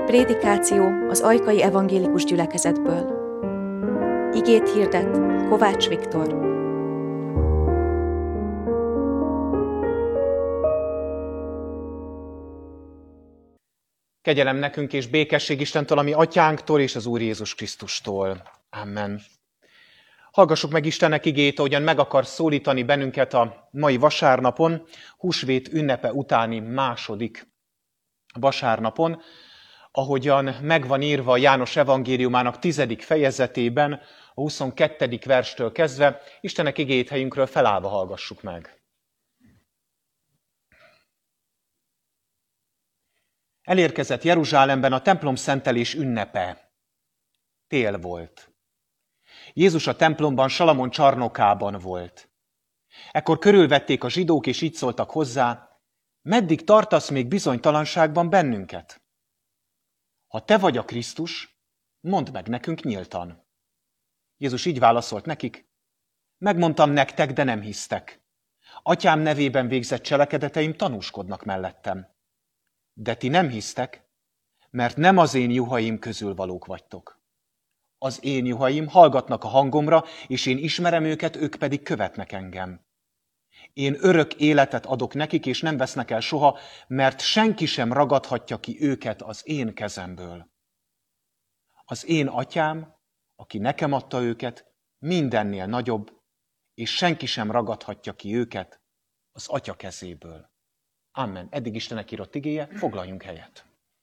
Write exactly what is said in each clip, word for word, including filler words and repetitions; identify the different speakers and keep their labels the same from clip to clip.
Speaker 1: Prédikáció az Ajkai Evangélikus Gyülekezetből. Igét hirdet Kovács Viktor.
Speaker 2: Kegyelem nekünk és békesség Istentől, ami Atyánktól és az Úr Jézus Krisztustól. Amen. Hallgassuk meg Istennek igéjét, ahogyan meg akar szólítani bennünket a mai vasárnapon, húsvét ünnepe utáni második vasárnapon, ahogyan megvan írva a János evangéliumának tizedik fejezetében, a huszonkettedik verstől kezdve, Istennek igéjét helyünkről felállva hallgassuk meg. Elérkezett Jeruzsálemben a templom szentelés ünnepe. Tél volt. Jézus a templomban Salamon csarnokában volt. Ekkor körülvették a zsidók, és így szóltak hozzá: meddig tartasz még bizonytalanságban bennünket? Ha te vagy a Krisztus, mondd meg nekünk nyíltan. Jézus így válaszolt nekik: megmondtam nektek, de nem hisztek. Atyám nevében végzett cselekedeteim tanúskodnak mellettem. De ti nem hisztek, mert nem az én juhaim közül valók vagytok. Az én juhaim hallgatnak a hangomra, és én ismerem őket, ők pedig követnek engem. Én örök életet adok nekik, és nem vesznek el soha, mert senki sem ragadhatja ki őket az én kezemből. Az én atyám, aki nekem adta őket, mindennél nagyobb, és senki sem ragadhatja ki őket az atya kezéből. Amen. Eddig Istennek írott igéje, foglaljunk helyet.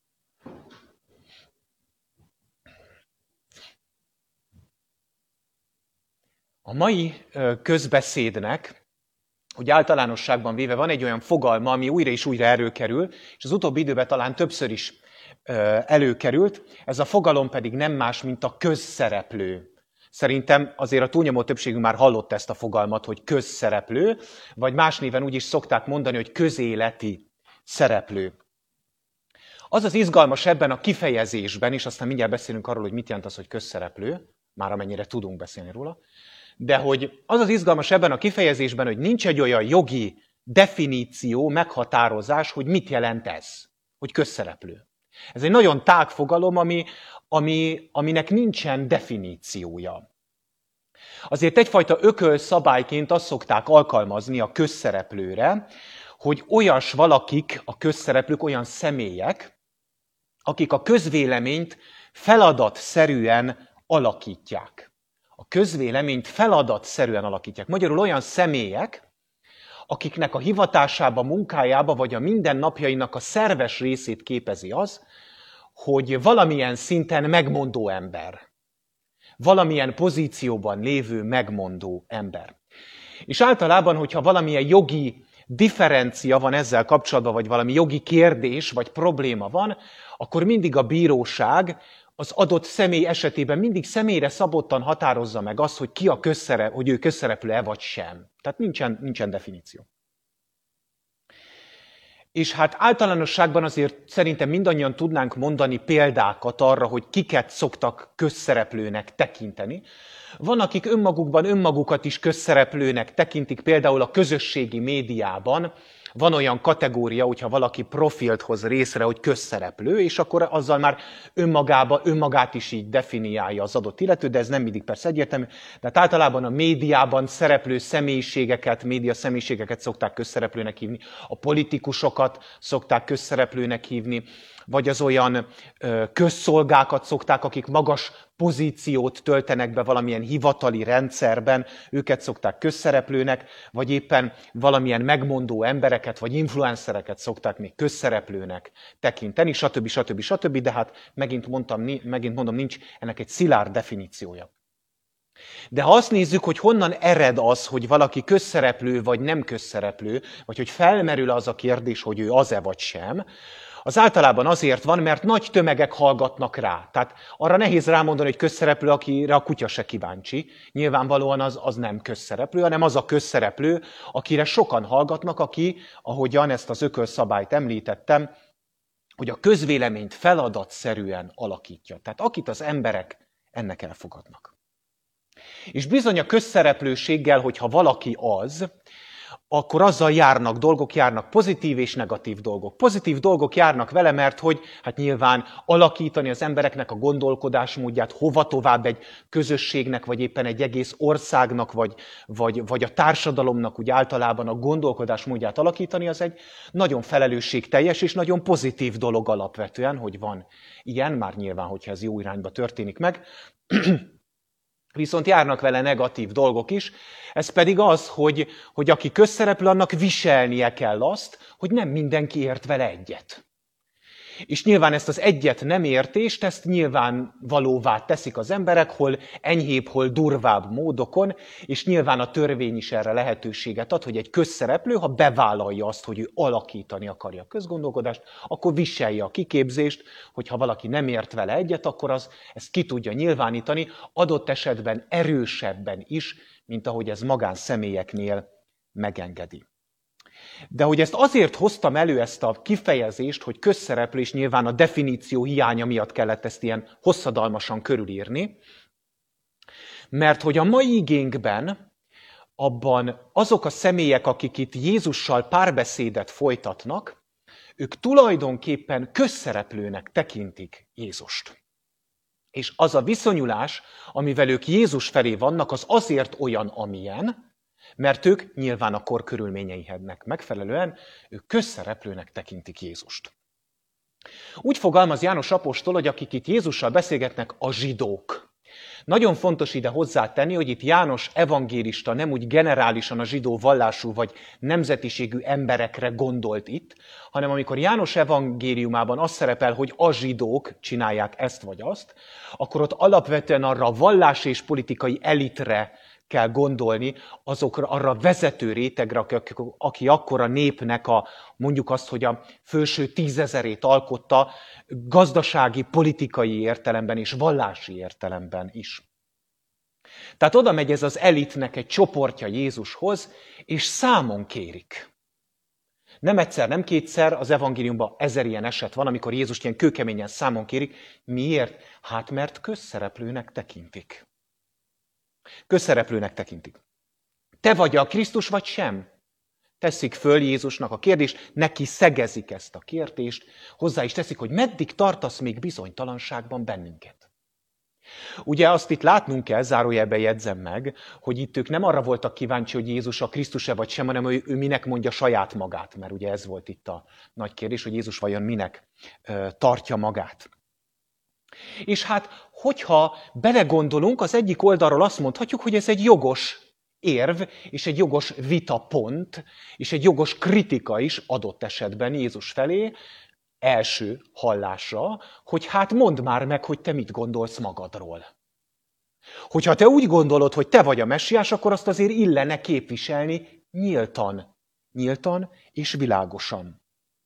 Speaker 2: A mai közbeszédnek, hogy általánosságban véve van egy olyan fogalma, ami újra és újra előkerül, és az utóbbi időben talán többször is előkerült, ez a fogalom pedig nem más, mint a közszereplő. Szerintem azért a túlnyomó többségünk már hallott ezt a fogalmat, hogy közszereplő, vagy más néven úgy is szokták mondani, hogy közéleti szereplő. Az az izgalmas ebben a kifejezésben, és aztán mindjárt beszélünk arról, hogy mit jelent az, hogy közszereplő, már amennyire tudunk beszélni róla, de hogy az az izgalmas ebben a kifejezésben, hogy nincs egy olyan jogi definíció, meghatározás, hogy mit jelent ez, hogy közszereplő. Ez egy nagyon tág fogalom, ami, ami, aminek nincsen definíciója. Azért egyfajta ökölszabályként azt szokták alkalmazni a közszereplőre, hogy olyas valakik, a közszereplők, olyan személyek, akik a közvéleményt feladatszerűen alakítják. A közvéleményt feladatszerűen alakítják. Magyarul olyan személyek, akiknek a hivatásába, munkájába, vagy a mindennapjainak a szerves részét képezi az, hogy valamilyen szinten megmondó ember. Valamilyen pozícióban lévő megmondó ember. És általában, hogyha valamilyen jogi differencia van ezzel kapcsolatban, vagy valami jogi kérdés, vagy probléma van, akkor mindig a bíróság az adott személy esetében mindig személyre szabottan határozza meg azt, hogy ki a közszerep, hogy ő közszereplő-e vagy sem. Tehát nincsen, nincsen definíció. És hát általánosságban azért szerintem mindannyian tudnánk mondani példákat arra, hogy kiket szoktak közszereplőnek tekinteni. Van, akik önmagukban önmagukat is közszereplőnek tekintik, például a közösségi médiában. Van olyan kategória, hogyha valaki profilt hoz részre, hogy közszereplő, és akkor azzal már önmagába, önmagát is így definiálja az adott illető, de ez nem mindig persze egyértelmű. De hát általában a médiában szereplő személyiségeket, média személyiségeket szokták közszereplőnek hívni, a politikusokat szokták közszereplőnek hívni, vagy az olyan ö, közszolgákat szokták, akik magas pozíciót töltenek be valamilyen hivatali rendszerben, őket szokták közszereplőnek, vagy éppen valamilyen megmondó embereket, vagy influencereket szokták még közszereplőnek tekinteni, stb. stb. stb. De hát megint, mondtam, megint mondom, nincs ennek egy szilárd definíciója. De ha azt nézzük, hogy honnan ered az, hogy valaki közszereplő vagy nem közszereplő, vagy hogy felmerül az a kérdés, hogy ő az-e vagy sem, az általában azért van, mert nagy tömegek hallgatnak rá. Tehát arra nehéz rámondani, hogy közszereplő, akire a kutya se kíváncsi. Nyilvánvalóan az, az nem közszereplő, hanem az a közszereplő, akire sokan hallgatnak, aki, ahogyan ezt az ökölszabályt említettem, hogy a közvéleményt feladatszerűen alakítja. Tehát akit az emberek ennek elfogadnak. És bizony a közszereplőséggel, hogyha valaki az, akkor azzal járnak dolgok, járnak pozitív és negatív dolgok. Pozitív dolgok járnak vele, mert hogy hát nyilván alakítani az embereknek a gondolkodásmódját, hova tovább egy közösségnek, vagy éppen egy egész országnak, vagy, vagy, vagy a társadalomnak úgy általában a gondolkodásmódját alakítani, az egy nagyon felelősségteljes és nagyon pozitív dolog alapvetően, hogy van ilyen, már nyilván, hogyha ez jó irányba történik meg. Viszont járnak vele negatív dolgok is, ez pedig az, hogy, hogy aki közszereplő, annak viselnie kell azt, hogy nem mindenki ért vele egyet. És nyilván ezt az egyet nem értést, ezt nyilván valóvá teszik az emberek, hol enyhébb, hol durvább módokon, és nyilván a törvény is erre lehetőséget ad, hogy egy közszereplő, ha bevállalja azt, hogy ő alakítani akarja a közgondolkodást, akkor viselje a kiképzést, hogyha valaki nem ért vele egyet, akkor az ezt ki tudja nyilvánítani, adott esetben erősebben is, mint ahogy ez magánszemélyeknél megengedi. De hogy ezt azért hoztam elő, ezt a kifejezést, hogy közszereplő, és nyilván a definíció hiánya miatt kellett ezt ilyen hosszadalmasan körülírni, mert hogy a mai igénkben abban azok a személyek, akik itt Jézussal párbeszédet folytatnak, ők tulajdonképpen közszereplőnek tekintik Jézust. És az a viszonyulás, amivel ők Jézus felé vannak, az azért olyan, amilyen, mert ők nyilván a kor körülményeinek megfelelően, ők közszereplőnek tekintik Jézust. Úgy fogalmaz János apostol, hogy akik itt Jézussal beszélgetnek, a zsidók. Nagyon fontos ide hozzátenni, hogy itt János evangélista nem úgy generálisan a zsidó vallású vagy nemzetiségű emberekre gondolt itt, hanem amikor János evangéliumában az szerepel, hogy a zsidók csinálják ezt vagy azt, akkor ott alapvetően arra a vallási és politikai elitre kell gondolni, azokra, arra a vezető rétegre, aki, aki akkor a népnek a, mondjuk azt, hogy a felső tízezerét alkotta, gazdasági, politikai értelemben és vallási értelemben is. Tehát oda megy ez az elitnek egy csoportja Jézushoz, és számon kérik. Nem egyszer, nem kétszer, az evangéliumban ezer ilyen eset van, amikor Jézust ilyen kőkeményen számon kérik. Miért? Hát mert közszereplőnek tekintik. Közszereplőnek tekintik. Te vagy a Krisztus, vagy sem? Teszik föl Jézusnak a kérdést, neki szegezik ezt a kérdést, hozzá is teszik, hogy meddig tartasz még bizonytalanságban bennünket. Ugye azt itt látnunk kell, zárójelben jegyzem meg, hogy itt ők nem arra voltak kíváncsi, hogy Jézus a Krisztus-e vagy sem, hanem ő, ő minek mondja saját magát, mert ugye ez volt itt a nagy kérdés, hogy Jézus vajon minek uh, tartja magát. És hát, hogyha belegondolunk, az egyik oldalról azt mondhatjuk, hogy ez egy jogos érv, és egy jogos vitapont, és egy jogos kritika is adott esetben Jézus felé, első hallásra, hogy hát mondd már meg, hogy te mit gondolsz magadról. Hogyha te úgy gondolod, hogy te vagy a messiás, akkor azt azért illene képviselni nyíltan, nyíltan és világosan.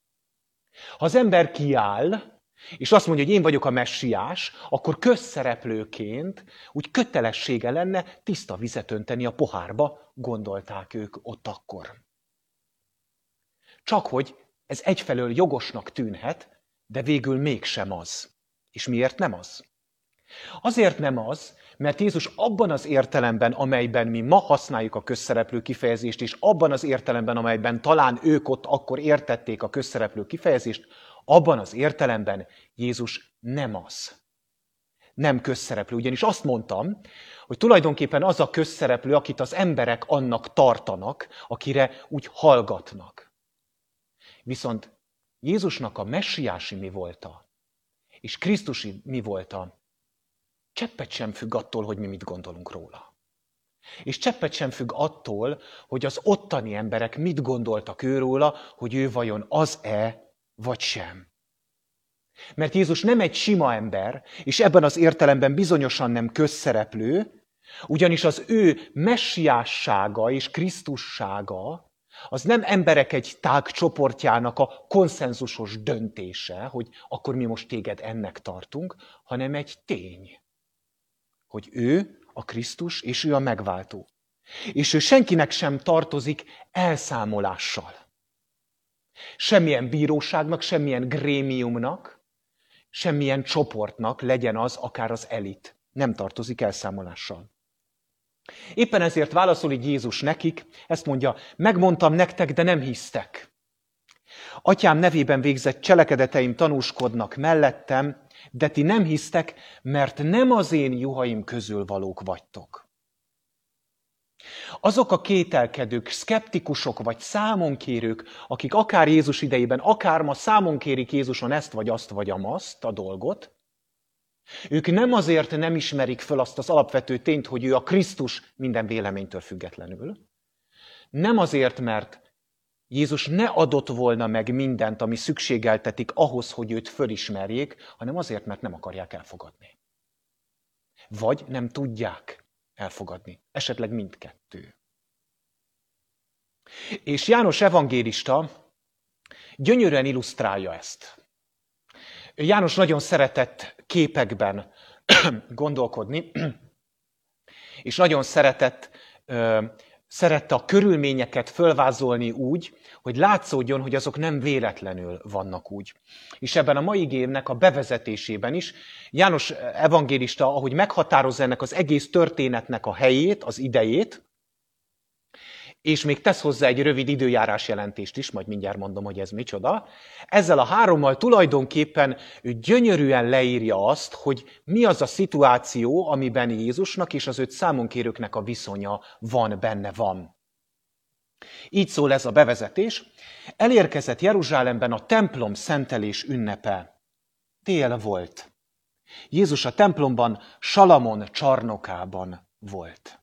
Speaker 2: Ha az ember kiáll, és azt mondja, hogy én vagyok a messiás, akkor közszereplőként úgy kötelessége lenne tiszta vizet önteni a pohárba, gondolták ők ott akkor. Csak hogy ez egyfelől jogosnak tűnhet, de végül mégsem az. És miért nem az? Azért nem az, mert Jézus abban az értelemben, amelyben mi ma használjuk a közszereplő kifejezést, és abban az értelemben, amelyben talán ők ott akkor értették a közszereplő kifejezést, abban az értelemben Jézus nem az. Nem közszereplő. Ugyanis azt mondtam, hogy tulajdonképpen az a közszereplő, akit az emberek annak tartanak, akire úgy hallgatnak. Viszont Jézusnak a messiási mi volta, és Krisztusi mi volta, cseppet sem függ attól, hogy mi mit gondolunk róla. És cseppet sem függ attól, hogy az ottani emberek mit gondoltak őróla, hogy ő vajon az-e, vagy sem. Mert Jézus nem egy sima ember, és ebben az értelemben bizonyosan nem közszereplő, ugyanis az ő messiássága és krisztussága az nem emberek egy tág csoportjának a konszenzusos döntése, hogy akkor mi most téged ennek tartunk, hanem egy tény, hogy ő a Krisztus és ő a megváltó. És ő senkinek sem tartozik elszámolással. Semmilyen bíróságnak, semmilyen grémiumnak, semmilyen csoportnak legyen az akár az elit. Nem tartozik elszámolással. Éppen ezért válaszol így Jézus nekik, ezt mondja, megmondtam nektek, de nem hisztek. Atyám nevében végzett cselekedeteim tanúskodnak mellettem, de ti nem hisztek, mert nem az én juhaim közül valók vagytok. Azok a kételkedők, szkeptikusok vagy számonkérők, akik akár Jézus idejében, akár ma számon kérik Jézuson ezt vagy azt vagy amazt a dolgot, ők nem azért nem ismerik föl azt az alapvető tényt, hogy ő a Krisztus minden véleménytől függetlenül, nem azért, mert Jézus ne adott volna meg mindent, ami szükségeltetik ahhoz, hogy őt fölismerjék, hanem azért, mert nem akarják elfogadni. Vagy nem tudják elfogadni. Esetleg mindkettő. És János evangélista gyönyörűen illusztrálja ezt. János nagyon szeretett képekben gondolkodni, és nagyon szeretett, szerette a körülményeket fölvázolni úgy, hogy látszódjon, hogy azok nem véletlenül vannak úgy. És ebben a mai igémnek a bevezetésében is János evangélista, ahogy meghatározza ennek az egész történetnek a helyét, az idejét, és még tesz hozzá egy rövid időjárás jelentést is, majd mindjárt mondom, hogy ez micsoda. Ezzel a hárommal tulajdonképpen ő gyönyörűen leírja azt, hogy mi az a szituáció, amiben Jézusnak és az őt számonkérőknek a viszonya van, benne van. Így szól ez a bevezetés. Elérkezett Jeruzsálemben a templom szentelés ünnepe. Tél volt. Jézus a templomban, Salamon csarnokában volt.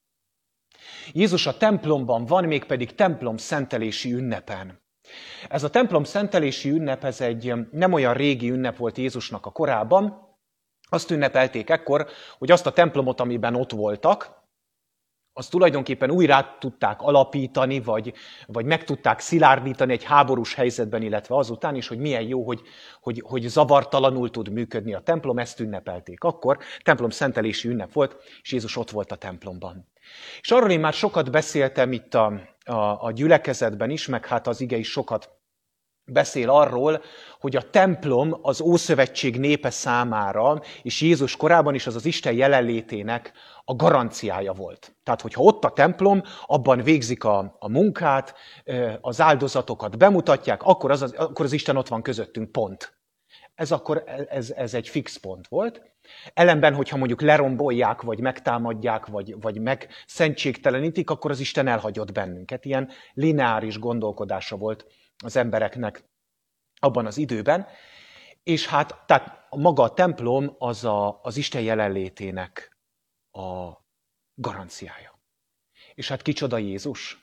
Speaker 2: Jézus a templomban van, mégpedig templom szentelési ünnepen. Ez a templom szentelési ünnep, ez egy nem olyan régi ünnep volt Jézusnak a korában. Azt ünnepelték ekkor, hogy azt a templomot, amiben ott voltak, azt tulajdonképpen újra tudták alapítani, vagy, vagy meg tudták szilárdítani egy háborús helyzetben, illetve azután is, hogy milyen jó, hogy, hogy, hogy zavartalanul tud működni a templom, ezt ünnepelték. Akkor templom szentelési ünnep volt, és Jézus ott volt a templomban. És arról én már sokat beszéltem itt a, a, a gyülekezetben is, meg hát az ige is sokat beszél arról, hogy a templom az Ószövetség népe számára, és Jézus korában is az az Isten jelenlétének a garanciája volt. Tehát, hogyha ott a templom, abban végzik a, a munkát, az áldozatokat bemutatják, akkor az, akkor az Isten ott van közöttünk, pont. Ez akkor ez, ez egy fix pont volt. Ellenben, hogyha mondjuk lerombolják, vagy megtámadják, vagy, vagy megszentségtelenítik, akkor az Isten elhagyott bennünket. Ilyen lineáris gondolkodása volt az embereknek abban az időben. És hát tehát maga a templom az a, az Isten jelenlétének a garanciája. És hát kicsoda Jézus?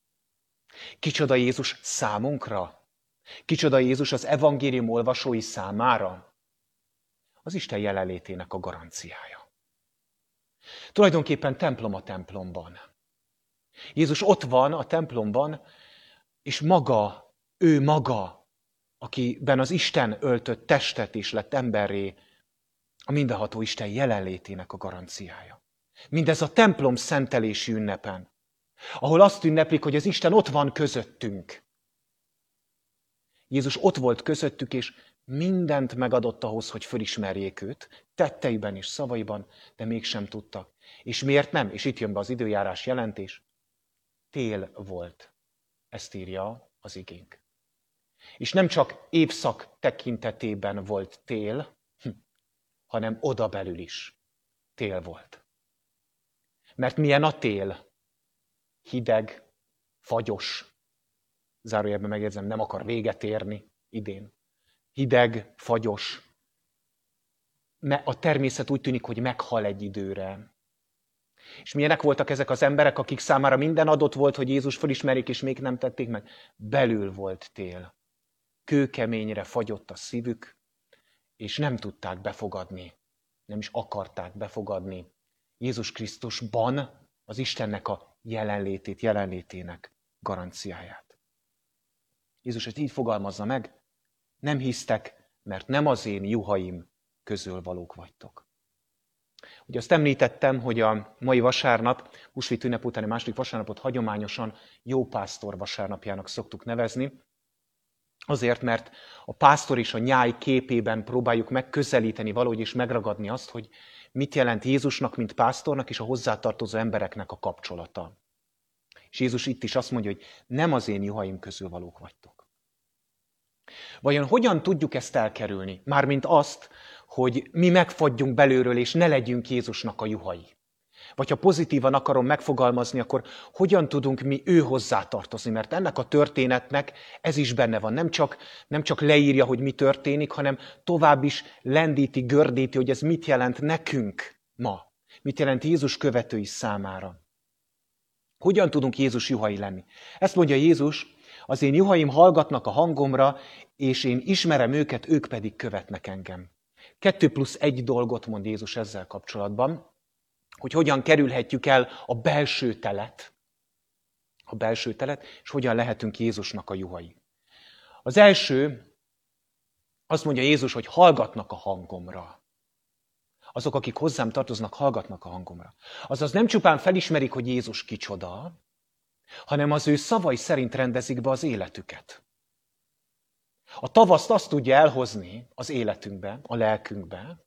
Speaker 2: Kicsoda Jézus számunkra? Kicsoda Jézus az evangélium olvasói számára? Az Isten jelenlétének a garanciája. Tulajdonképpen templom a templomban. Jézus ott van a templomban, és maga, ő maga, akiben az Isten öltött testet és lett emberré, a mindenható Isten jelenlétének a garanciája. Mindez a templom szentelési ünnepen, ahol azt ünneplik, hogy az Isten ott van közöttünk. Jézus ott volt közöttük, és mindent megadott ahhoz, hogy fölismerjék őt, tetteiben és szavaiban, de mégsem tudtak. És miért nem? És itt jön be az időjárás jelentés. Tél volt. Ezt írja az igénk. És nem csak évszak tekintetében volt tél, hanem odabelül is tél volt. Mert milyen a tél? Hideg, fagyos. Zárójelben megjegyzem, nem akar véget érni idén. Hideg, fagyos. A természet úgy tűnik, hogy meghal egy időre. És milyenek voltak ezek az emberek, akik számára minden adott volt, hogy Jézus fölismerjék, és még nem tették meg? Belül volt tél. Kőkeményre fagyott a szívük, és nem tudták befogadni, nem is akarták befogadni Jézus Krisztusban az Istennek a jelenlétét, jelenlétének garanciáját. Jézus ezt így fogalmazza meg, nem hisztek, mert nem az én juhaim közül valók vagytok. Ugye azt említettem, hogy a mai vasárnap, húsvét ünnep utáni második vasárnapot hagyományosan jópásztor vasárnapjának szoktuk nevezni, Azért, mert a pásztor és a nyáj képében próbáljuk megközelíteni valahogy és megragadni azt, hogy mit jelent Jézusnak, mint pásztornak és a hozzátartozó embereknek a kapcsolata. És Jézus itt is azt mondja, hogy nem az én juhaim közül valók vagytok. Vajon hogyan tudjuk ezt elkerülni? Mármint azt, hogy mi megfagyjunk belülről, és ne legyünk Jézusnak a juhai. Vagy ha pozitívan akarom megfogalmazni, akkor hogyan tudunk mi ő hozzátartozni? Mert ennek a történetnek ez is benne van. Nem csak, nem csak leírja, hogy mi történik, hanem tovább is lendíti, gördíti, hogy ez mit jelent nekünk ma. Mit jelent Jézus követői számára. Hogyan tudunk Jézus juhai lenni? Ezt mondja Jézus, az én juhaim hallgatnak a hangomra, és én ismerem őket, ők pedig követnek engem. Kettő plusz egy dolgot mond Jézus ezzel kapcsolatban, hogy hogyan kerülhetjük el a belső telet, a belső telet, és hogyan lehetünk Jézusnak a juhai. Az első, azt mondja Jézus, hogy hallgatnak a hangomra. Azok, akik hozzám tartoznak, hallgatnak a hangomra. Azaz nem csupán felismerik, hogy Jézus kicsoda, hanem az ő szavai szerint rendezik be az életüket. A tavaszt azt tudja elhozni az életünkbe, a lelkünkbe,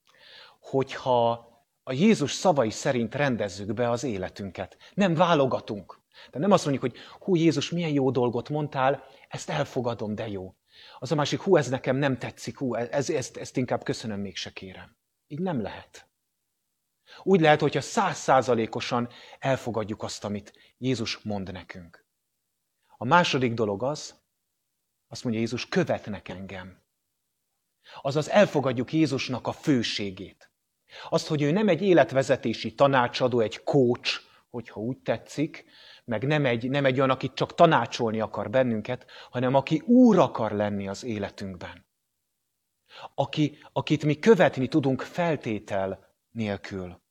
Speaker 2: hogyha a Jézus szavai szerint rendezzük be az életünket. Nem válogatunk. De nem azt mondjuk, hogy hú, Jézus, milyen jó dolgot mondtál, ezt elfogadom, de jó. Az a másik, hú, ez nekem nem tetszik, hú, ez, ezt, ezt inkább köszönöm, mégse kérem. Így nem lehet. Úgy lehet, hogyha száz százalékosan elfogadjuk azt, amit Jézus mond nekünk. A második dolog az, azt mondja Jézus, követnek engem. Azaz elfogadjuk Jézusnak a főségét. Azt, hogy ő nem egy életvezetési tanácsadó, egy coach, hogyha úgy tetszik, meg nem egy, nem egy olyan, akit csak tanácsolni akar bennünket, hanem aki úr akar lenni az életünkben. Aki, akit mi követni tudunk feltétel nélkül.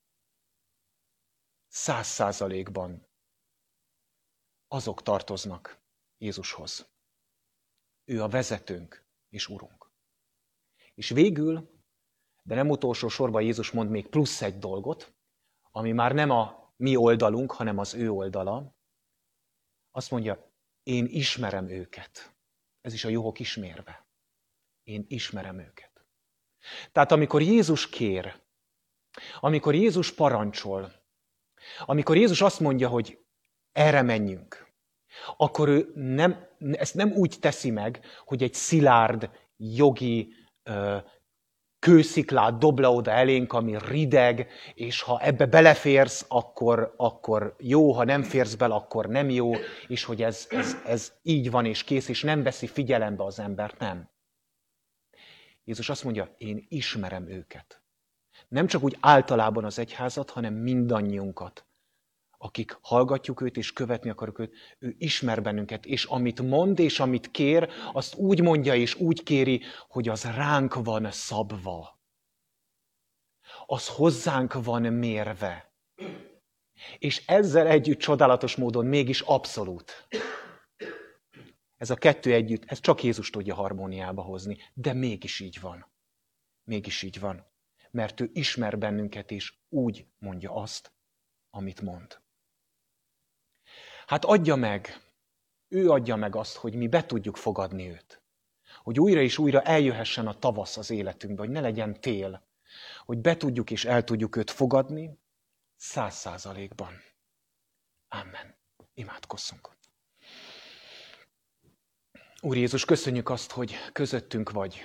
Speaker 2: Száz százalékban azok tartoznak Jézushoz. Ő a vezetőnk és urunk. És végül, de nem utolsó sorban Jézus mond még plusz egy dolgot, ami már nem a mi oldalunk, hanem az ő oldala. Azt mondja, én ismerem őket. Ez is a juhok ismérve. Én ismerem őket. Tehát amikor Jézus kér, amikor Jézus parancsol, amikor Jézus azt mondja, hogy erre menjünk, akkor ő nem, ezt nem úgy teszi meg, hogy egy szilárd, jogi, kősziklát dob le oda elénk, ami rideg, és ha ebbe beleférsz, akkor, akkor jó, ha nem férsz bele, akkor nem jó, és hogy ez, ez, ez így van és kész, és nem veszi figyelembe az embert, nem. Jézus azt mondja, én ismerem őket. Nem csak úgy általában az egyházat, hanem mindannyiunkat, akik hallgatjuk őt és követni akarjuk őt, ő ismer bennünket, és amit mond és amit kér, azt úgy mondja és úgy kéri, hogy az ránk van szabva. Az hozzánk van mérve. És ezzel együtt csodálatos módon mégis abszolút. Ez a kettő együtt, ez csak Jézus tudja harmóniába hozni, de mégis így van. Mégis így van. Mert ő ismer bennünket, és úgy mondja azt, amit mond. Hát adja meg, ő adja meg azt, hogy mi be tudjuk fogadni őt. Hogy újra és újra eljöhessen a tavasz az életünkbe, hogy ne legyen tél. Hogy be tudjuk és el tudjuk őt fogadni száz százalékban. Amen. Imádkozzunk. Úr Jézus, köszönjük azt, hogy közöttünk vagy.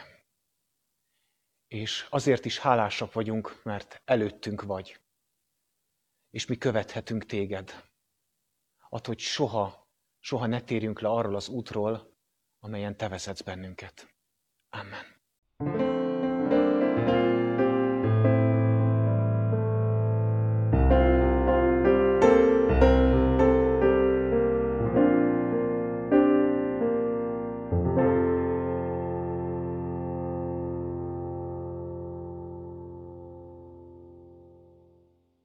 Speaker 2: És azért is hálásak vagyunk, mert előttünk vagy. És mi követhetünk téged. Add, hogy soha, soha ne térjünk le arról az útról, amelyen te vezetsz bennünket. Amen.